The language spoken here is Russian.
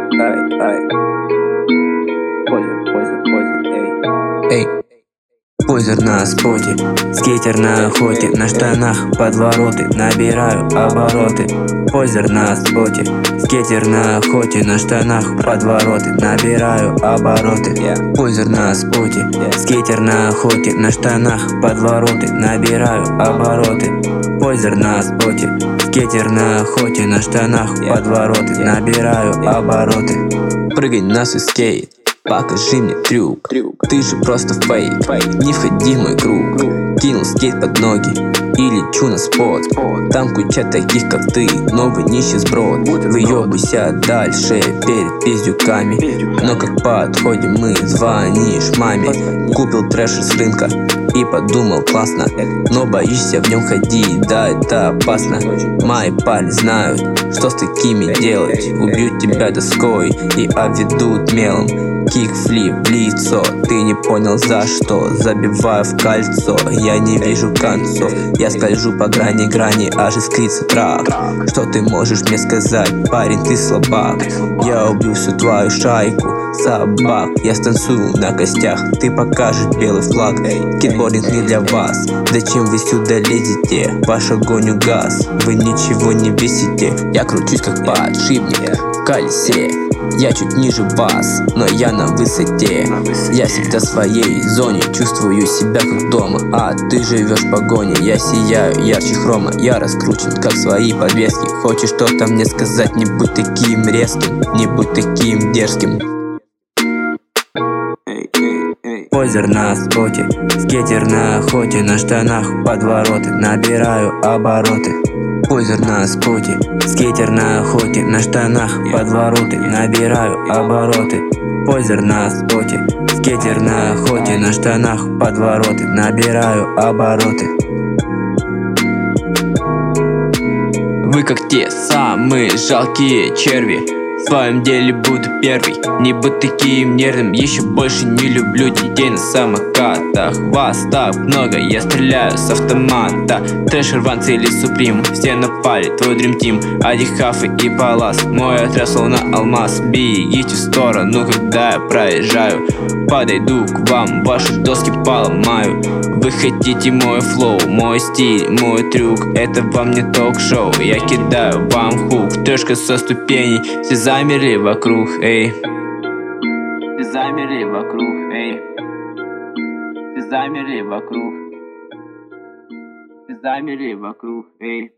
ай. Эй, позер на споте, скейтер на охоте, на штанах подвороты, набираю обороты. Позер на споте, скейтер на охоте, на штанах подвороты, набираю обороты. Позер на споте, скейтер на охоте, на штанах подвороты, набираю обороты. Позер на споте, скейтер на охоте, на штанах подвороты, набираю обороты. Прыгай на свой скейт, покажи мне трюк. Ты же просто фейк, не входи в мой круг. Кинул скейт под ноги и лечу на спот. Там куча таких, как ты, новый нищий сброд. Выебайся дальше перед пиздюками, но как подходим мы, звонишь маме. Купил трэш с рынка и подумал классно, но боишься в нем ходить, да это опасно. Мои парни знают, что с такими делать. Убьют тебя доской и обведут мелом. Кикфлип в лицо, ты не понял за что. Забиваю в кольцо, я не вижу концов. Я скольжу по грани, аж искрится трак. Что ты можешь мне сказать, парень, ты слабак? Я убью всю твою шайку собак. Я станцую на костях, ты покажешь белый флаг. Кикбординг не для вас, зачем вы сюда лезете? Ваш огонь угас, вы ничего не весите. Я кручусь как подшипник в колесе. Я чуть ниже вас, но я на высоте. Я всегда в своей зоне, чувствую себя как дома. А ты живешь в погоне, я сияю ярче хрома. Я раскручен, как свои подвески. Хочешь что-то мне сказать, не будь таким резким, не будь таким дерзким. Позер на споте, скейтер на охоте, на штанах подвороты, набираю обороты. Позер на споте, скейтер на охоте, на штанах подвороты, набираю обороты. Позер на споте, скейтер на охоте, на штанах подвороты, набираю обороты. Вы как те самые жалкие черви, в своем деле буду первый. Не будь таким нервным, еще больше не люблю детей на самокатах. Вас так много, я стреляю с автомата. Трэш, рванцы или суприм, все напали, твой Dream Team. Адихафы и палас, мой отряд словно алмаз. Бегите в сторону, когда я проезжаю. Подойду к вам, ваши доски поломаю. Вы хотите мой флоу, мой стиль, мой трюк. Это вам не ток-шоу, я кидаю вам хук. Трешка со ступеней, все замерли вокруг, эй. Все замерли вокруг, эй. Все замерли вокруг. Все замерли вокруг, эй.